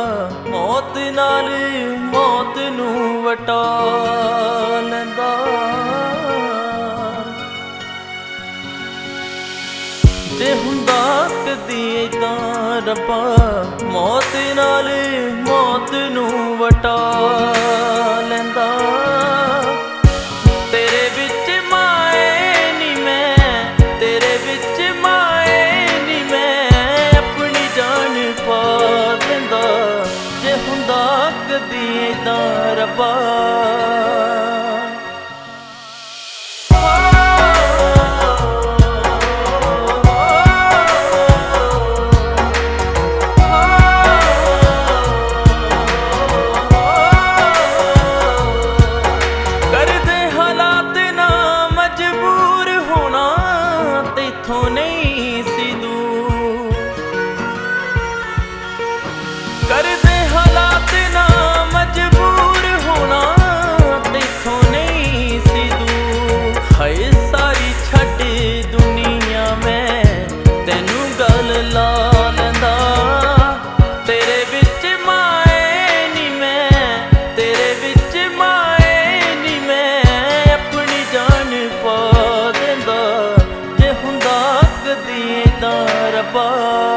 मौत नाल मौत नू वटा लैंदा। जे हुंदा कदी इदां रब्बा मौत नाल मौत नू वटा लैंदा। तेरे विच माए नी मैं, तेरे विच माए नी मैं अपनी जान पा देंदा। जे हुंदा कदी इदां रब्बा करदे हालात ना मजबूर होना तेथों नहीं सी दूर। हाय सारी छड्ड दुनिया में तेनू गल ला लैंदा। तेरे विच माए नी मैं, तेरे विच माए नी मैं अपनी जान पा देंदा। जे हुंदा कदी इदां रब्बा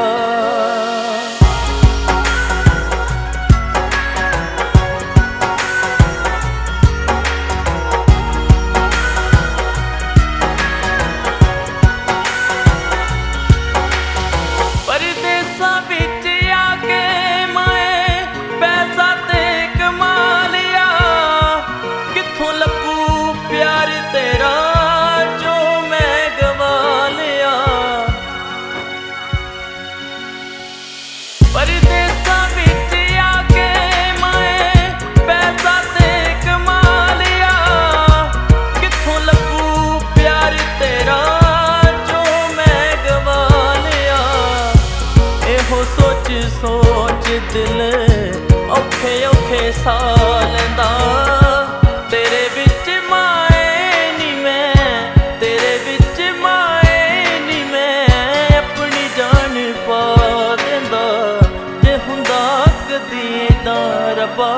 परदेसां विच आके मैं पैसा ते कमा लिया। कित्थों लभू प्यार तेरा जो मैं गवा लिया। एहो सोच सोच दिल औखे औखे सा लैंदा। तेरे विच माए नी मैं, तेरे विच माए नी मैं अपनी जान पा देंदा। जे हुंदा कदी इदां रब्बा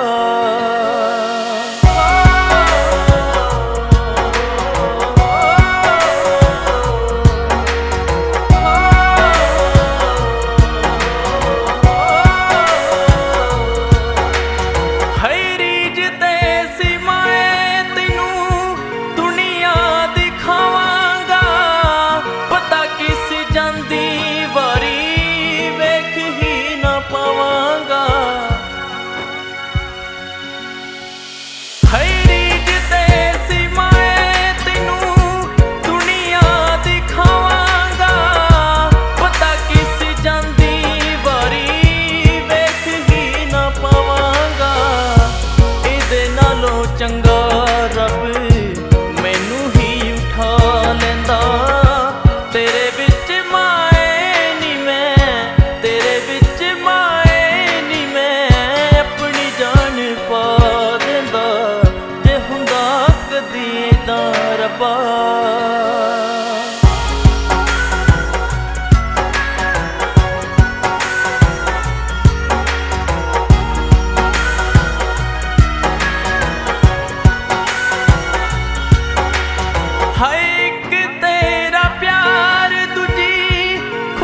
चंगा रब मैनू ही उठा लैंदा। तेरे विच माए नी मैं, तेरे विच माए नी मैं अपनी जान पा देंदा। जे हुंदा कदी इदां रब्बा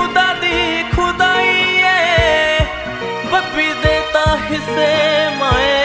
हिस्से माए